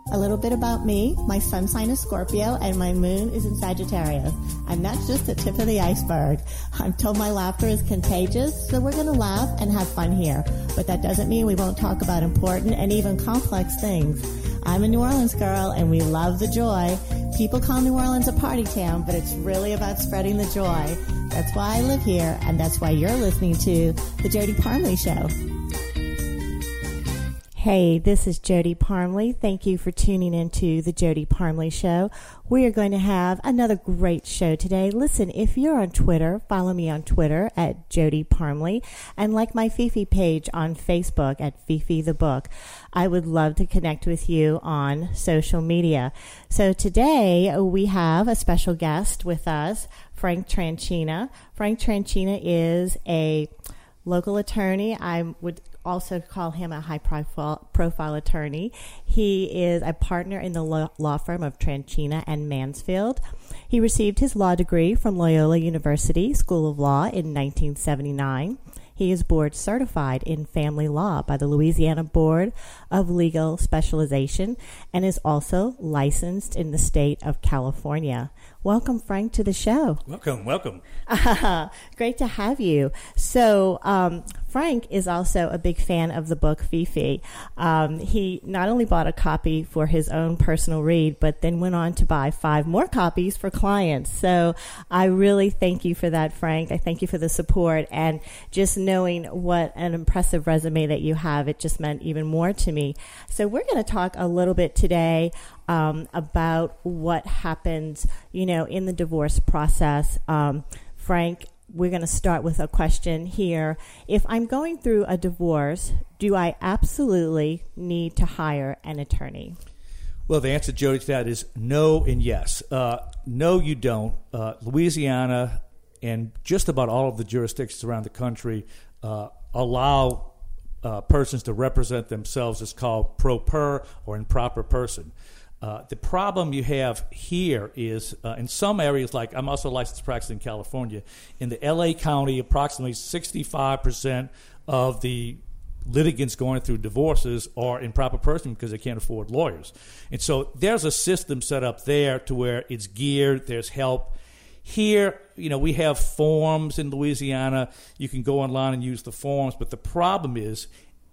A little bit about me. My sun sign is Scorpio and my moon is in Sagittarius. And that's just the tip of the iceberg. I'm told my laughter is contagious, so we're going to laugh and have fun here. But that doesn't mean we won't talk about important and even complex things. I'm a New Orleans girl and we love the joy. People call New Orleans a party town, but it's really about spreading the joy. That's why I live here, and that's why you're listening to The Jody Parmley Show. Hey, this is Jody Parmley. Thank you for tuning into The Jody Parmley Show. We are going to have another great show today. Listen, if you're on Twitter, follow me on Twitter at Jody Parmley and like my Fifi page on Facebook at Fifi the Book. I would love to connect with you on social media. So today we have a special guest with us, Frank Tranchina. Frank Tranchina is a local attorney. I would also call him a high-profile attorney. He is a partner in the law firm of Tranchina and Mansfield. He received his law degree from Loyola University School of Law in 1979. He is board certified in family law by the Louisiana Board of Legal Specialization and is also licensed in the state of California. Welcome, Frank, to the show. Welcome. Great to have you. So, Frank is also a big fan of the book Fifi. He not only bought a copy for his own personal read, but then went on to buy 5 more copies for clients. So I really thank you for that, Frank. I thank you for the support. And just knowing what an impressive resume that you have, it just meant even more to me. So we're going to talk a little bit today about what happens, in the divorce process. Frank, we're going to start with a question here. If I'm going through a divorce, do I absolutely need to hire an attorney? Well, the answer, Jody, to that is no and yes. No, you don't. Louisiana and just about all of the jurisdictions around the country allow persons to represent themselves. It's called pro per or improper person. The problem you have here is in some areas, like I'm also licensed practice in California, in the L.A. County, approximately 65% of the litigants going through divorces are improper person because they can't afford lawyers. And so there's a system set up there to where it's geared, there's help. Here, we have forms in Louisiana. You can go online and use the forms, but the problem is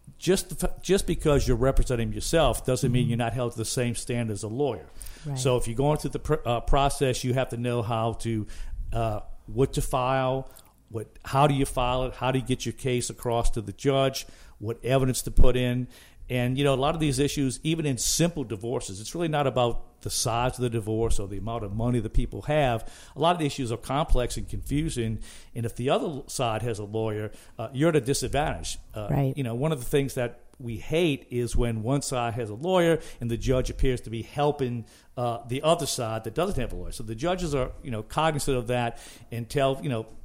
just because you're representing yourself doesn't mean you're not held to the same standard as a lawyer. Right. So if you're going through the process, you have to know how to what to file, how do you file it, how do you get your case across to the judge, what evidence to put in. And, a lot of these issues, even in simple divorces, it's really not about the size of the divorce or the amount of money that people have. A lot of the issues are complex and confusing. And if the other side has a lawyer, you're at a disadvantage. Right. One of the things that we hate is when one side has a lawyer and the judge appears to be helping the other side that doesn't have a lawyer. So the judges are, cognizant of that and tell,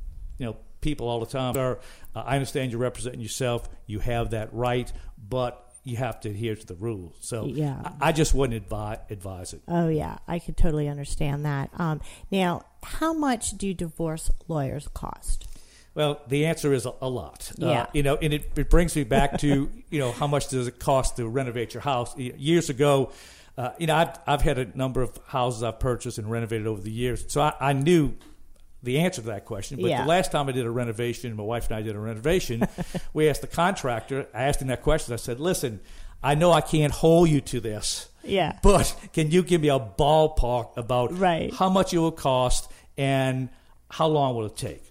people all the time, sir, I understand you're representing yourself. You have that right, but you have to adhere to the rules. So yeah. I just wouldn't advise it. Oh, yeah. I could totally understand that. Now, how much do divorce lawyers cost? Well, the answer is a lot. Yeah. And it brings me back to, how much does it cost to renovate your house? Years ago, I've had a number of houses I've purchased and renovated over the years. So I knew the answer to that question. But The last time I did a renovation, my wife and I did a renovation, we asked the contractor, I asked him that question. I said, listen, I know I can't hold you to this. Yeah. But can you give me a ballpark about how much it will cost and how long will it take?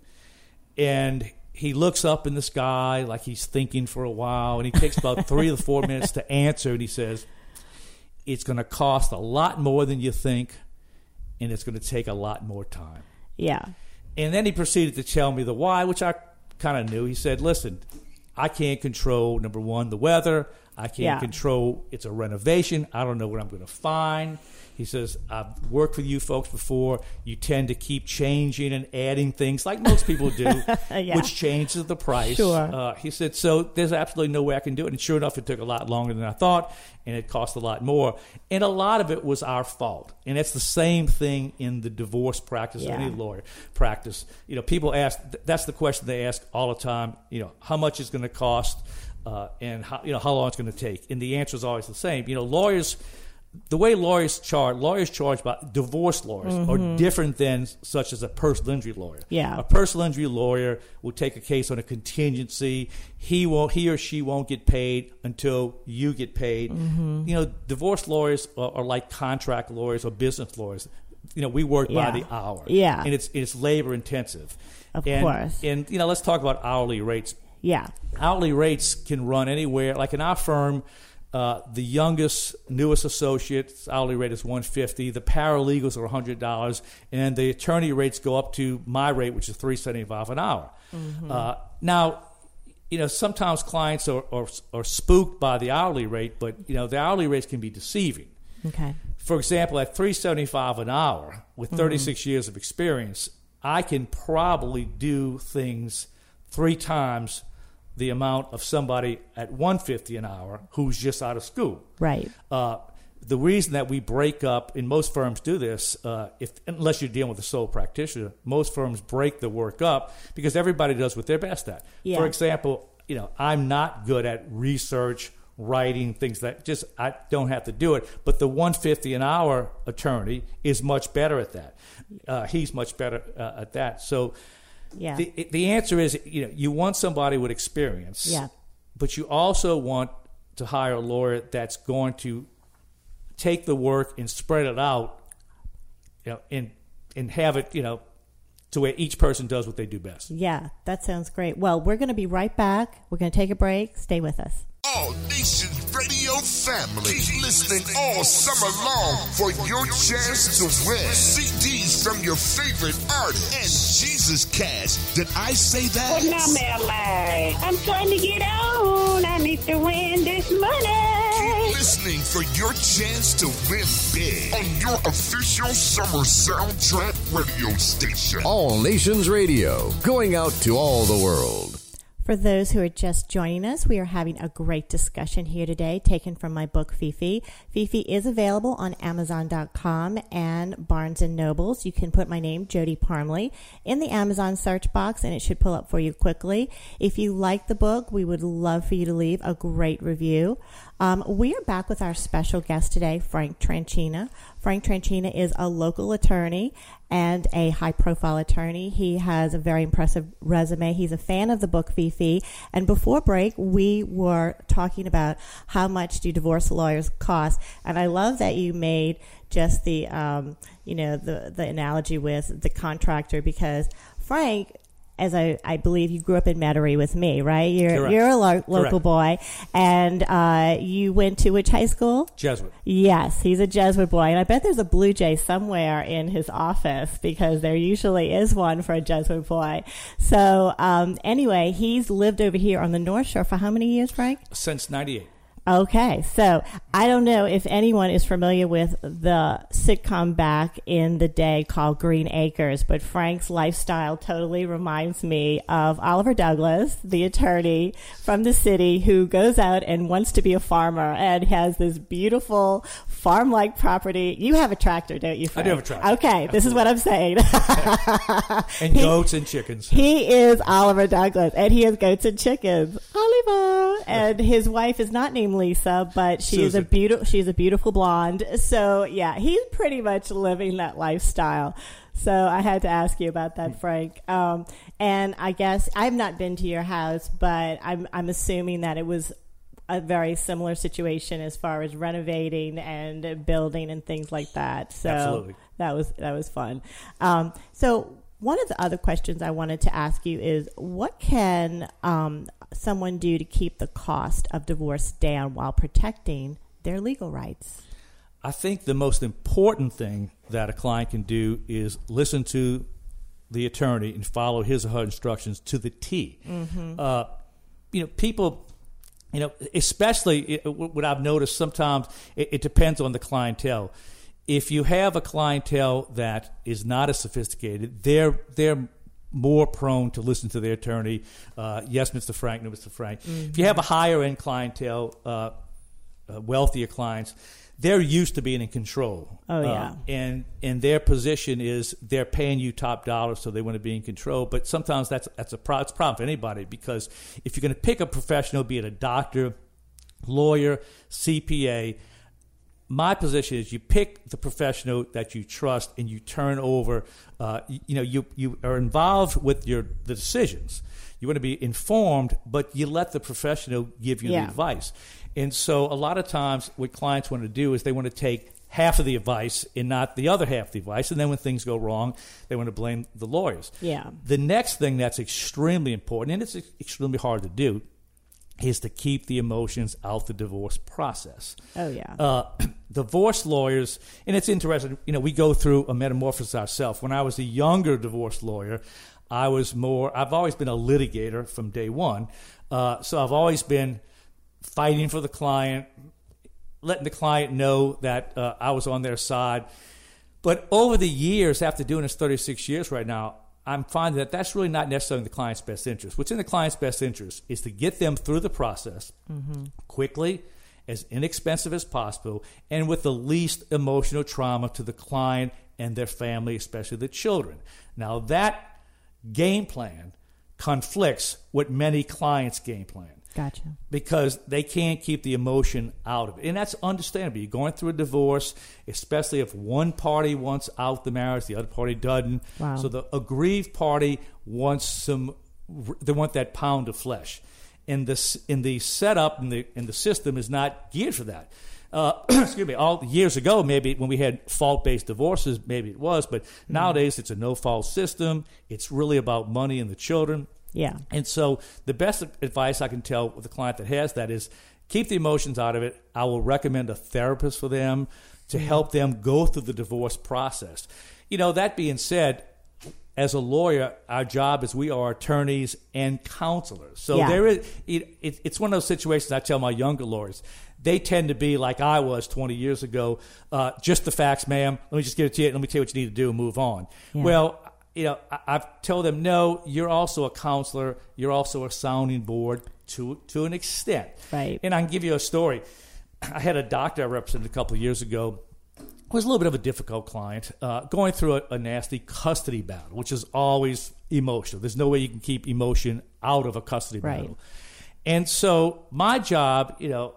And he looks up in the sky like he's thinking for a while, and he takes about 3 to 4 minutes to answer, and he says, it's going to cost a lot more than you think, and it's going to take a lot more time. Yeah. And then he proceeded to tell me the why, which I kind of knew. He said, listen, I can't control, number one, the weather. I can't control it's a renovation. I don't know what I'm going to find. He says, I've worked with you folks before. You tend to keep changing and adding things like most people do, which changes the price. Sure. He said, so there's absolutely no way I can do it. And sure enough, it took a lot longer than I thought, and it cost a lot more. And a lot of it was our fault. And it's the same thing in the divorce practice or any lawyer practice. People ask, that's the question they ask all the time, how much it's going to cost and how long it's going to take. And the answer is always the same. Lawyers the way lawyers charge by divorce lawyers are different than such as a personal injury lawyer. Yeah. A personal injury lawyer will take a case on a contingency. He or she won't get paid until you get paid. Divorce lawyers are like contract lawyers or business lawyers. We work by the hour. Yeah. And it's labor intensive. Of course. And let's talk about hourly rates. Yeah. Hourly rates can run anywhere. Like in our firm, the youngest, newest associate's hourly rate is $150. The paralegals are $100, and the attorney rates go up to my rate, which is $375 an hour. Now, sometimes clients are spooked by the hourly rate, but the hourly rates can be deceiving. Okay. For example, at $375 an hour with 36 years of experience, I can probably do things 3 times the amount of somebody at $150 an hour who's just out of school. Right. The reason that we break up, and most firms do this, unless you're dealing with a sole practitioner, most firms break the work up because everybody does what they're best at. Yeah. For example, I'm not good at research, writing, things that I don't have to do it. But the $150 an hour attorney is much better at that. He's much better at that. So. Yeah. The answer is, you want somebody with experience, but you also want to hire a lawyer that's going to take the work and spread it out, and have it, to where each person does what they do best. Yeah, that sounds great. Well, we're going to be right back. We're going to take a break. Stay with us. All Nations Radio family, keep listening all summer long for your chance to win CDs from your favorite artists and Jesus Cash. Did I say that? Well, now, Mary, I'm trying to get on. I need to win this money. Keep listening for your chance to win big on your official summer soundtrack radio station. All Nations Radio, going out to all the world. For those who are just joining us, we are having a great discussion here today, taken from my book, Fifi. Fifi is available on Amazon.com and Barnes & Nobles. You can put my name, Jody Parmley, in the Amazon search box, and it should pull up for you quickly. If you like the book, we would love for you to leave a great review. We are back with our special guest today, Frank Tranchina. Frank Tranchina is a local attorney and a high-profile attorney. He has a very impressive resume. He's a fan of the book Fifi. And before break, we were talking about how much do divorce lawyers cost. And I love that you made just the analogy with the contractor, because Frank, as I believe you grew up in Metairie with me, right? You're a local boy, and you went to which high school? Jesuit. Yes, he's a Jesuit boy, and I bet there's a Blue Jay somewhere in his office, because there usually is one for a Jesuit boy. So anyway, he's lived over here on the North Shore for how many years, Frank? Since '98. Okay, so I don't know if anyone is familiar with the sitcom back in the day called Green Acres, but Frank's lifestyle totally reminds me of Oliver Douglas, the attorney from the city who goes out and wants to be a farmer and has this beautiful farm-like property. You have a tractor, don't you, Frank? I do have a tractor. Okay, Absolutely. This is what I'm saying. And goats and chickens. He is Oliver Douglas, and he has goats and chickens. Oliver! And his wife is not named Lisa, but she's a beautiful blonde. So yeah, he's pretty much living that lifestyle. So I had to ask you about that, Frank. And I guess I've not been to your house, but I'm assuming that it was a very similar situation as far as renovating and building and things like that. So Absolutely. that was fun. So one of the other questions I wanted to ask you is, what can someone do to keep the cost of divorce down while protecting their legal rights? I think the most important thing that a client can do is listen to the attorney and follow his or her instructions to the T. Mm-hmm. People, especially what I've noticed, sometimes it depends on the clientele. If you have a clientele that is not as sophisticated, they're more prone to listen to their attorney. Yes, Mr. Frank, no, Mr. Frank. Mm-hmm. If you have a higher-end clientele, wealthier clients, they're used to being in control. Oh, yeah. And their position is they're paying you top dollar, so they want to be in control. But sometimes it's a problem for anybody, because if you're going to pick a professional, be it a doctor, lawyer, CPA, my position is you pick the professional that you trust and you turn over. You are involved with the decisions. You want to be informed, but you let the professional give you the advice. And so a lot of times what clients want to do is they want to take half of the advice and not the other half of the advice. And then when things go wrong, they want to blame the lawyers. Yeah. The next thing that's extremely important, and it's extremely hard to do, is to keep the emotions out the divorce process. Oh, yeah. Divorce lawyers, and it's interesting, we go through a metamorphosis ourselves. When I was a younger divorce lawyer, I've always been a litigator from day one. So I've always been fighting for the client, letting the client know that I was on their side. But over the years, after doing this 36 years right now, I'm finding that that's really not necessarily in the client's best interest. What's in the client's best interest is to get them through the process quickly, as inexpensive as possible, and with the least emotional trauma to the client and their family, especially the children. Now, that game plan conflicts with many clients' game plan. Gotcha. Because they can't keep the emotion out of it. And that's understandable. You're going through a divorce, especially if one party wants out the marriage, the other party doesn't. Wow. So the aggrieved party wants they want that pound of flesh. And the setup and the system is not geared for that. Excuse me, all years ago, maybe when we had fault-based divorces, maybe it was, but nowadays it's a no-fault system. It's really about money and the children. Yeah. And so the best advice I can tell with a client that has that is keep the emotions out of it. I will recommend a therapist for them to help them go through the divorce process. That being said, as a lawyer, our job is we are attorneys and counselors. So there is it's one of those situations I tell my younger lawyers. They tend to be like I was 20 years ago. Just the facts, ma'am. Let me just give it to you. Let me tell you what you need to do and move on. Yeah. Well, I've told them, no, you're also a counselor. You're also a sounding board to an extent. Right. And I can give you a story. I had a doctor I represented a couple of years ago who was a little bit of a difficult client, going through a nasty custody battle, which is always emotional. There's no way you can keep emotion out of a custody battle. And so my job,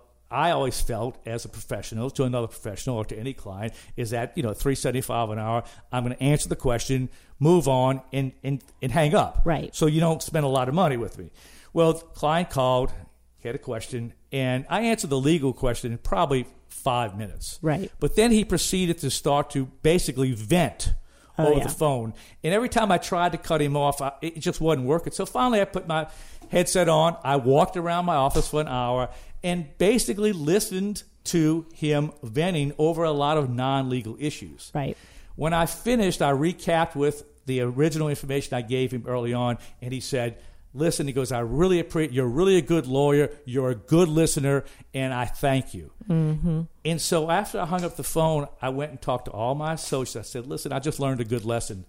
I always felt as a professional to another professional or to any client is that, $3.75 an hour, I'm going to answer the question, move on, and hang up. Right. So you don't spend a lot of money with me. Well, the client called, had a question, and I answered the legal question in probably 5 minutes. Right. But then he proceeded to start to basically vent over the phone. And every time I tried to cut him off, it just wasn't working. So finally I put my headset on. I walked around my office for an hour and basically listened to him venting over a lot of non-legal issues. Right. When I finished, I recapped with the original information I gave him early on, and he said, listen, he goes, I really appreciate, you're really a good lawyer, you're a good listener, and I thank you. Mm-hmm. And so after I hung up the phone, I went and talked to all my associates. I said, listen, I just learned a good lesson.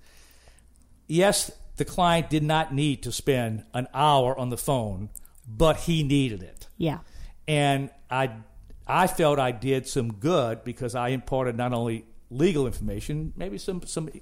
Yes, the client did not need to spend an hour on the phone, but he needed it. Yeah. And I felt I did some good because I imparted not only legal information, maybe some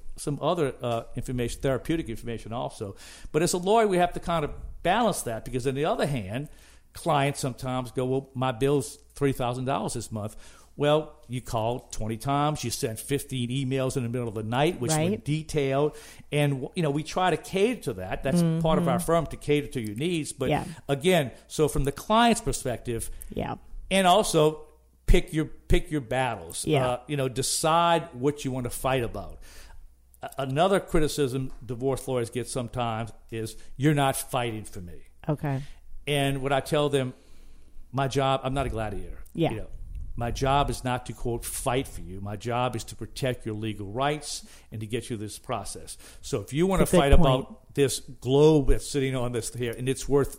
other information, therapeutic information also. But as a lawyer, we have to kind of balance that because on the other hand, clients sometimes go, well, my bill's $3,000 this month. Well, you called 20 times, you sent 15 emails in the middle of the night, which were detailed. And, we try to cater to that. That's part of our firm, to cater to your needs. But again, so from the client's perspective, and also pick your battles. Decide what you want to fight about. Another criticism divorce lawyers get sometimes is you're not fighting for me. Okay. And what I tell them, my job, I'm not a gladiator. Yeah. My job is not to, quote, fight for you. My job is to protect your legal rights and to get you this process. So if you want to fight about this globe that's sitting on this here and it's worth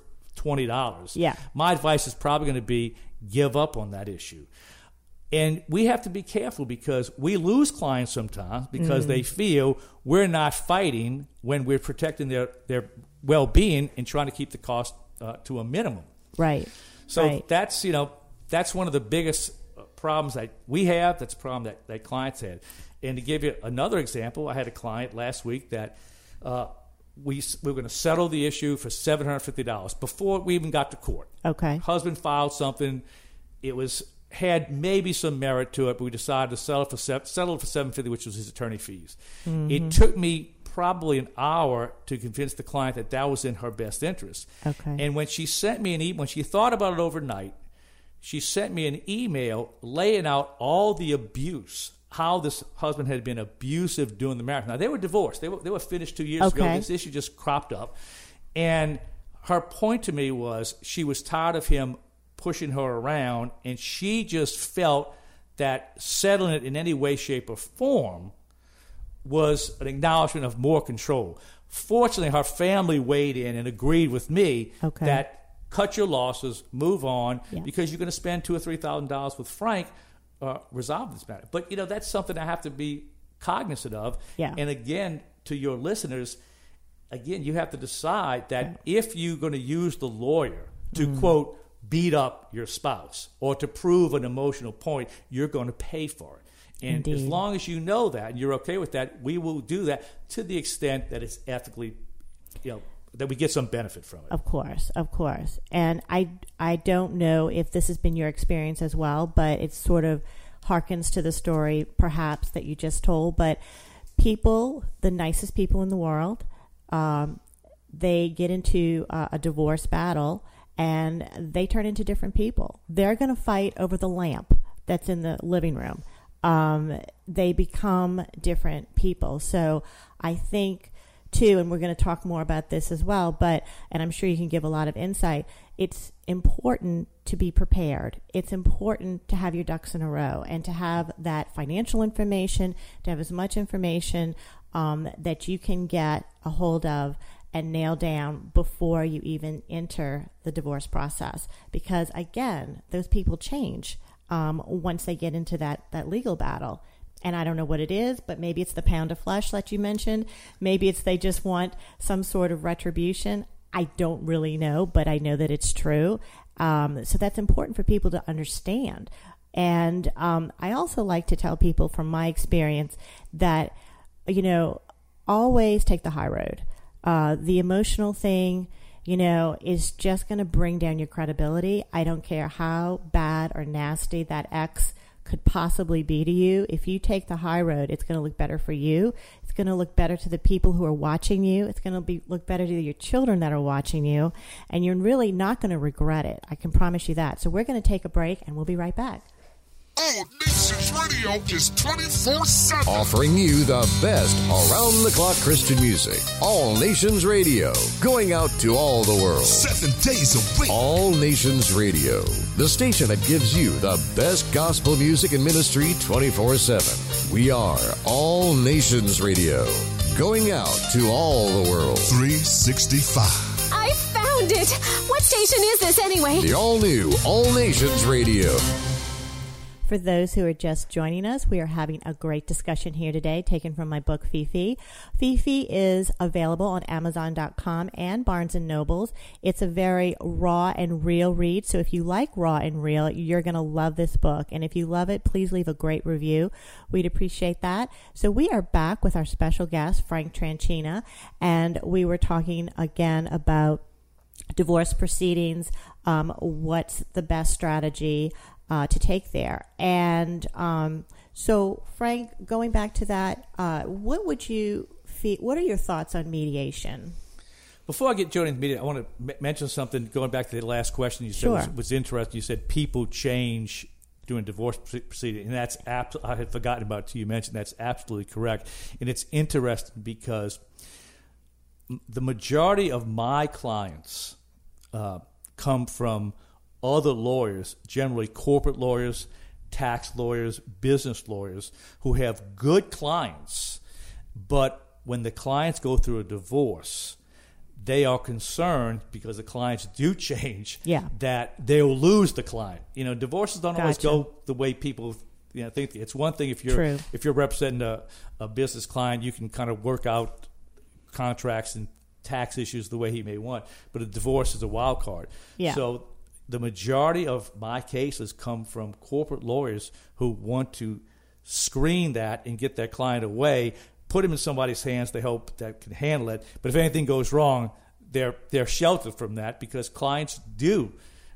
$20, my advice is probably going to be give up on that issue. And we have to be careful because we lose clients sometimes because they feel we're not fighting when we're protecting their well-being and trying to keep the cost to a minimum. Right. So that's one of the biggest problems that we have. That's a problem that clients had. And to give you another example, I had a client last week that we were going to settle the issue for $750 before we even got to court. Okay. Husband filed something. It was had maybe some merit to it, but we decided to settle for $750, which was his attorney fees. Mm-hmm. It took me probably an hour to convince the client that that was in her best interest. Okay. And when she sent me an email, when she thought about it overnight, she sent me an email laying out all the abuse, how this husband had been abusive during the marriage. Now, they were divorced. They were finished 2 years ago. This issue just cropped up. And her point to me was she was tired of him pushing her around, and she just felt that settling it in any way, shape, or form was an acknowledgement of more control. Fortunately, her family weighed in and agreed with me that cut your losses, move on, because you're going to spend $2,000 or $3,000 with Frank, resolve this matter. But, that's something I have to be cognizant of. Yeah. And again, to your listeners, you have to decide that if you're going to use the lawyer to, quote, beat up your spouse or to prove an emotional point, you're going to pay for it. And Indeed. as long as you know that and you're okay with that, we will do that to the extent that it's ethically, that we get some benefit from it. Of course. And I don't know if this has been your experience as well, but it sort of harkens to the story perhaps that you just told. But people, the nicest people in the world, they get into a divorce battle and they turn into different people. They're going to fight over the lamp that's in the living room. They become different people. So I think, too, and we're going to talk more about this as well, and I'm sure you can give a lot of insight, it's important to be prepared. It's important to have your ducks in a row and to have that financial information, to have as much information that you can get a hold of and nail down before you even enter the divorce process. Because, again, those people change once they get into that legal battle. And I don't know what it is, but maybe it's the pound of flesh that you mentioned. Maybe it's they just want some sort of retribution. I don't really know, but I know that it's true. So that's important for people to understand. And I also like to tell people from my experience that, always take the high road. The emotional thing, is just going to bring down your credibility. I don't care how bad or nasty that ex could possibly be to you. If you take the high road, it's going to look better for you. It's going to look better to the people who are watching you. It's going to look better to your children that are watching you. And you're really not going to regret it. I can promise you that. So we're going to take a break, and we'll be right back. All Nations Radio is 24/7. Offering you the best around-the-clock Christian music. All Nations Radio. Going out to all the world. 7 days a week. All Nations Radio. The station that gives you the best gospel music and ministry 24/7. We are All Nations Radio. Going out to all the world. 365. I found it. What station is this anyway? The all-new All Nations Radio. For those who are just joining us, we are having a great discussion here today, taken from my book, Fifi. Fifi is available on Amazon.com and Barnes & Nobles. It's a very raw and real read, so if you like raw and real, you're going to love this book. And if you love it, please leave a great review. We'd appreciate that. So we are back with our special guest, Frank Tranchina, and we were talking again about divorce proceedings, what's the best strategy to take there. And so, Frank, going back to that, what would you what are your thoughts on mediation? Before I get Jody into mediation, I want to mention something, going back to the last question you said was interesting. You said people change during divorce proceedings, and that's I had forgotten about it till you mentioned. That's absolutely correct. And it's interesting because the majority of my clients come from other lawyers, generally corporate lawyers, tax lawyers, business lawyers, who have good clients, but when the clients go through a divorce, they are concerned, because the clients do change, that they'll lose the client. Divorces don't always go the way people think. It's one thing if you're representing a business client, you can kind of work out contracts and tax issues the way he may want, but a divorce is a wild card. So the majority of my cases come from corporate lawyers who want to screen that and get their client away, put him in somebody's hands they hope that can handle it. But if anything goes wrong, they're sheltered from that, because clients do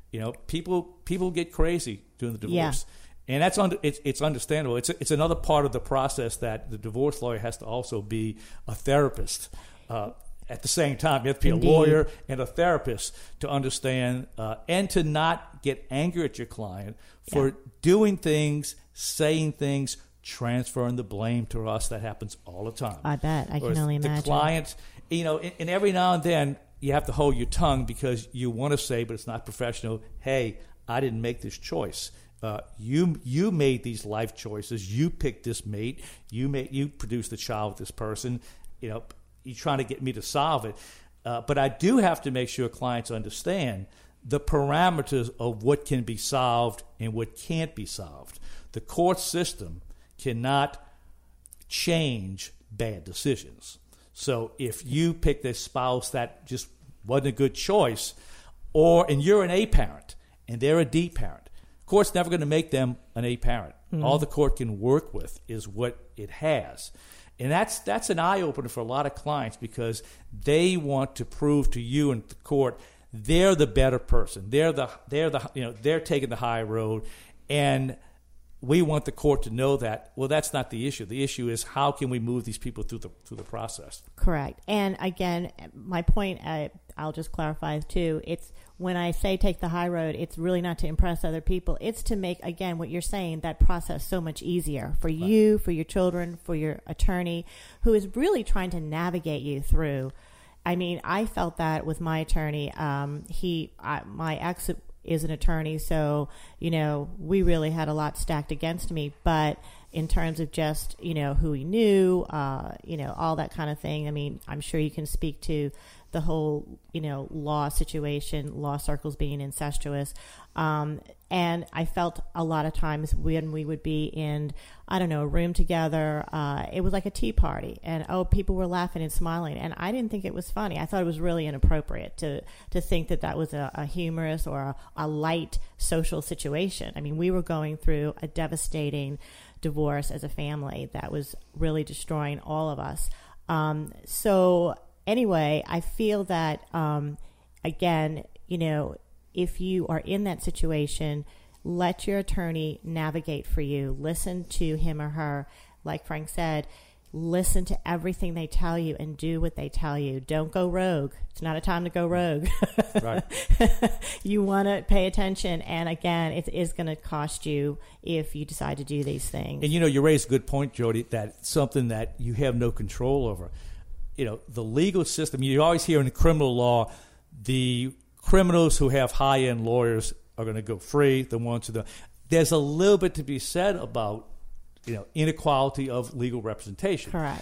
People get crazy during the divorce. And that's it's understandable. It's another part of the process that the divorce lawyer has to also be a therapist. At the same time, you have to be Indeed. a lawyer and a therapist to understand and to not get angry at your client for doing things, saying things, transferring the blame to us. That happens all the time. I bet. I can only imagine. The client, and every now and then you have to hold your tongue because you want to say, but it's not professional, hey, I didn't make this choice. You made these life choices. You picked this mate. You produced a child with this person. You're trying to get me to solve it. But I do have to make sure clients understand the parameters of what can be solved and what can't be solved. The court system cannot change bad decisions. So if you picked a spouse that just wasn't a good choice, and you're an A parent and they're a D parent, court's never going to make them an A parent. Mm-hmm. All the court can work with is what it has. And that's an eye-opener for a lot of clients because they want to prove to you and the court they're the better person. They're taking the high road, and we want the court to know that. Well, that's not the issue. The issue is how can we move these people through the process. Correct. And again, my point, I'll just clarify too. It's when I say take the high road, it's really not to impress other people. It's to make, again, what you're saying, that process so much easier for you, for your children, for your attorney, who is really trying to navigate you through. I mean, I felt that with my attorney. My ex is an attorney, so, we really had a lot stacked against me. But in terms of just, who he knew, all that kind of thing, I mean, I'm sure you can speak to the whole, law situation, law circles being incestuous. And I felt a lot of times when we would be in, a room together, it was like a tea party, and people were laughing and smiling, and I didn't think it was funny. I thought it was really inappropriate to think that was a humorous or a light social situation. I mean, we were going through a devastating divorce as a family that was really destroying all of us. So anyway, I feel that, again, if you are in that situation, let your attorney navigate for you. Listen to him or her. Like Frank said, listen to everything they tell you and do what they tell you. Don't go rogue. It's not a time to go rogue. Right. You want to pay attention. And again, it is going to cost you if you decide to do these things. And you raised a good point, Jody, that something that you have no control over. The legal system, you always hear in the criminal law, the criminals who have high-end lawyers are going to go free. The ones who don't. There's a little bit to be said about, inequality of legal representation. Correct.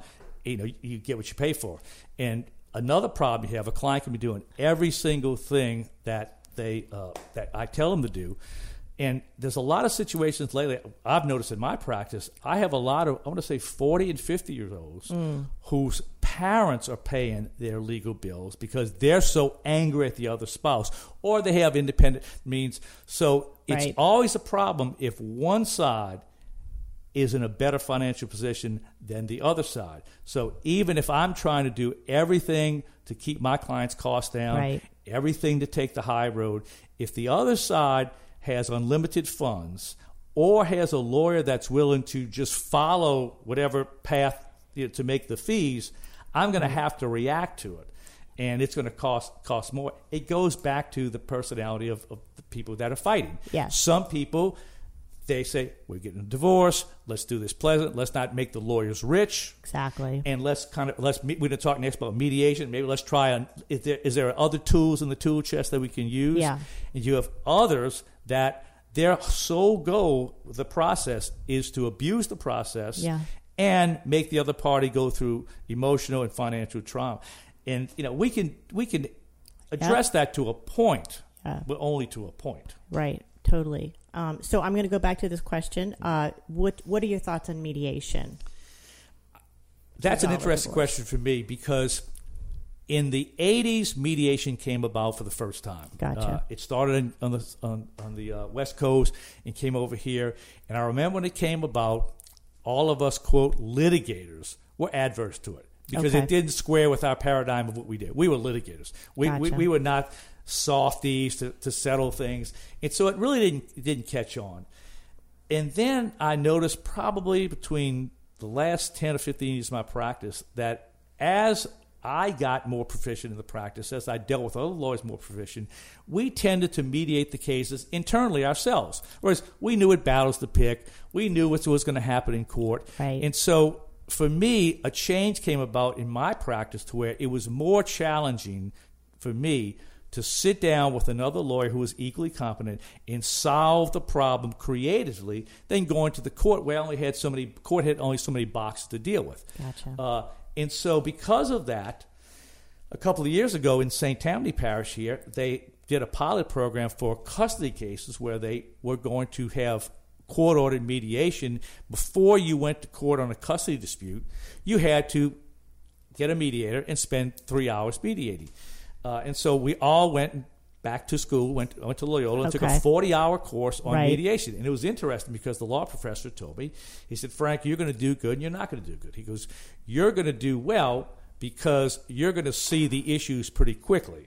You get what you pay for. And another problem you have, a client can be doing every single thing that that I tell them to do. And there's a lot of situations lately, I've noticed in my practice, I have a lot of, I want to say 40 and 50-year-olds whose parents are paying their legal bills because they're so angry at the other spouse, or they have independent means. So it's always a problem if one side is in a better financial position than the other side. So even if I'm trying to do everything to keep my clients' costs down, everything to take the high road, if the other side has unlimited funds or has a lawyer that's willing to just follow whatever path to make the fees, I'm going to have to react to it, and it's going to cost more. It goes back to the personality of the people that are fighting. Yes. Some people, they say, we're getting a divorce, let's do this pleasant, let's not make the lawyers rich. Exactly. And we're going to talk next about mediation. Maybe let's try is there other tools in the tool chest that we can use? Yeah. And you have others that their sole goal with the process is to abuse the process and make the other party go through emotional and financial trauma. And we can address that to a point, but only to a point. Right. Totally. So I'm going to go back to this question. What are your thoughts on mediation? That's an interesting question for me because in the 80s, mediation came about for the first time. Gotcha. It started on the West Coast and came over here. And I remember when it came about, all of us, quote, litigators were adverse to it because it didn't square with our paradigm of what we did. We were litigators. We were not softies to settle things. And so it really didn't catch on. And then I noticed probably between the last 10 or 15 years of my practice that as I got more proficient in the practice, as I dealt with other lawyers more proficient, we tended to mediate the cases internally ourselves. Whereas we knew what battles to pick. We knew what was going to happen in court. Right. And so for me, a change came about in my practice to where it was more challenging for me to sit down with another lawyer who was equally competent and solve the problem creatively than going to the court where court had only so many boxes to deal with. Gotcha. And so because of that, a couple of years ago in St. Tammany Parish here, they did a pilot program for custody cases where they were going to have court-ordered mediation. Before you went to court on a custody dispute, you had to get a mediator and spend 3 hours mediating. And so we all went back to school, went to Loyola, and took a 40-hour course on mediation. And it was interesting because the law professor told me, he said, Frank, you're going to do good and you're not going to do good. He goes, you're going to do well because you're going to see the issues pretty quickly.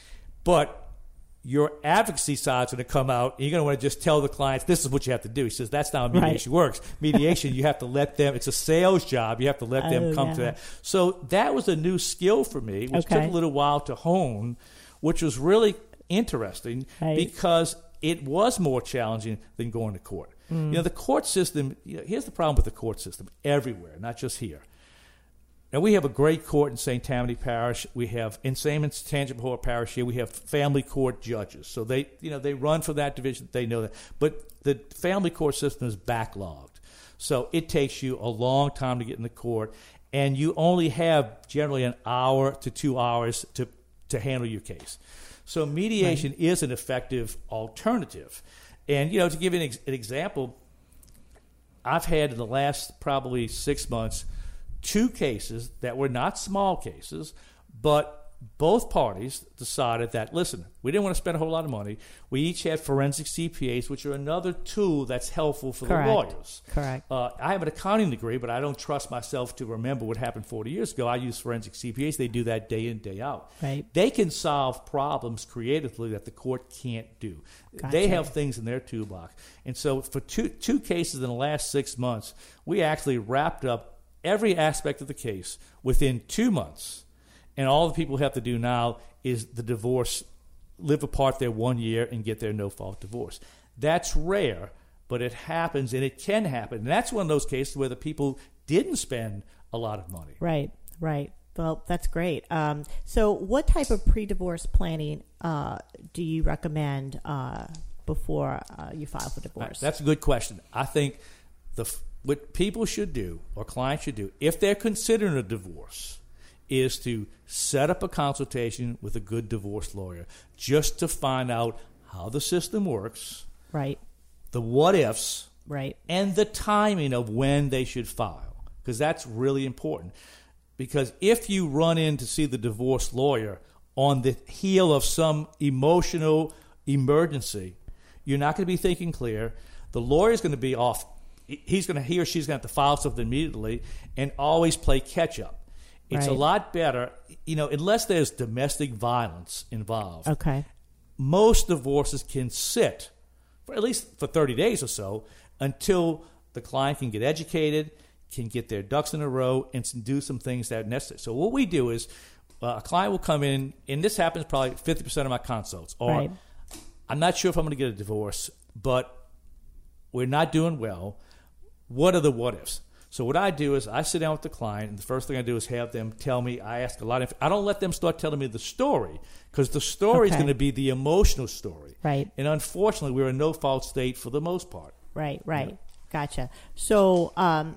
But your advocacy side's going to come out and you're going to want to just tell the clients, this is what you have to do. He says, that's not how mediation works. Mediation, you have to let them, it's a sales job. You have to let them come to that. So that was a new skill for me, which took a little while to hone, which was really interesting because it was more challenging than going to court. You know, the court system, here's the problem with the court system everywhere, not just here. Now, we have a great court in St. Tammany Parish. We have, in Tangipahoa Parish here, we have family court judges. So they run for that division. They know that. But the family court system is backlogged. So it takes you a long time to get in the court, and you only have generally an hour to 2 hours to handle your case. So mediation is an effective alternative. And, to give you an example, I've had in the last probably 6 months 2 cases that were not small cases, but both parties decided that, listen, we didn't want to spend a whole lot of money. We each had forensic CPAs, which are another tool that's helpful for the lawyers. Correct. I have an accounting degree, but I don't trust myself to remember what happened 40 years ago. I use forensic CPAs. They do that day in, day out. Right. They can solve problems creatively that the court can't do. Gotcha. They have things in their toolbox. And so for two cases in the last 6 months, we actually wrapped up every aspect of the case within 2 months. And all the people have to do now is the divorce, live apart their 1 year and get their no-fault divorce. That's rare, but it happens, and it can happen. And that's one of those cases where the people didn't spend a lot of money. Right. Well, that's great. So what type of pre-divorce planning do you recommend before you file for divorce? That's a good question. I think what people should do, or clients should do, if they're considering a divorce, is to set up a consultation with a good divorce lawyer just to find out how the system works, right? The what-ifs, right, and the timing of when they should file, because that's really important. Because if you run in to see the divorce lawyer on the heel of some emotional emergency, you're not going to be thinking clear. The lawyer's going to be off. He or she's going to have to file something immediately and always play catch-up. It's a lot better, unless there's domestic violence involved. Okay. Most divorces can sit, at least for 30 days or so, until the client can get educated, can get their ducks in a row, and do some things that are necessary. So what we do is a client will come in, and this happens probably 50% of my consults. Or I'm not sure if I'm going to get a divorce, but we're not doing well. What are the what-ifs? So what I do is I sit down with the client, and the first thing I do is have them tell me. I ask a lot of. I don't let them start telling me the story, because the story is going to be the emotional story. Right. And unfortunately, we're in no-fault state for the most part. Right. Gotcha. So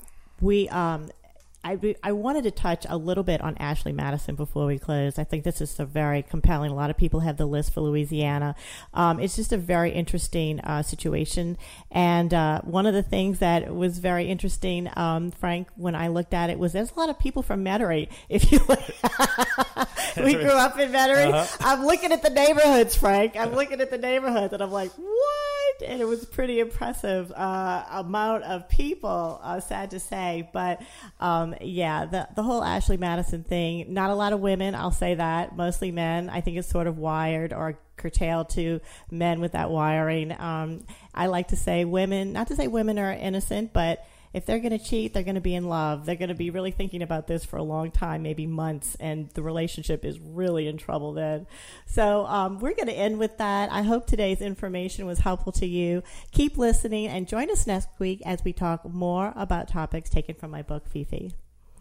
I wanted to touch a little bit on Ashley Madison before we close. I think this is a very compelling. A lot of people have the list for Louisiana. It's just a very interesting situation. And one of the things that was very interesting, Frank, when I looked at it, was there's a lot of people from Metairie. If you we grew up in Metairie. I'm looking at the neighborhoods, Frank. I'm looking at the neighborhoods, and I'm like, what? and it was pretty impressive amount of people, sad to say. But, the whole Ashley Madison thing, not a lot of women, I'll say that, mostly men. I think it's sort of wired or curtailed to men with that wiring. I like to say women, not to say women are innocent, but if they're going to cheat, they're going to be in love. They're going to be really thinking about this for a long time, maybe months, and the relationship is really in trouble then. So we're going to end with that. I hope today's information was helpful to you. Keep listening and join us next week as we talk more about topics taken from my book, Fifi.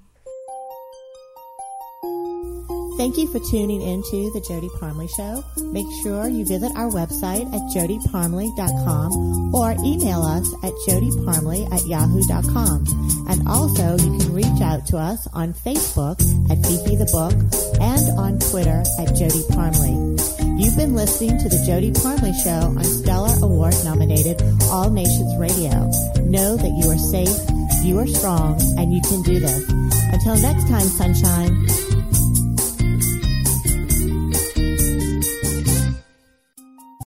Thank you for tuning into the Jody Parmley Show. Make sure you visit our website at jodyparmley.com or email us at jodyparmley@yahoo.com. And also, you can reach out to us on Facebook at Fifi the Book and on Twitter at Jody Parmley. You've been listening to the Jody Parmley Show on Stellar Award-nominated All Nations Radio. Know that you are safe, you are strong, and you can do this. Until next time, sunshine.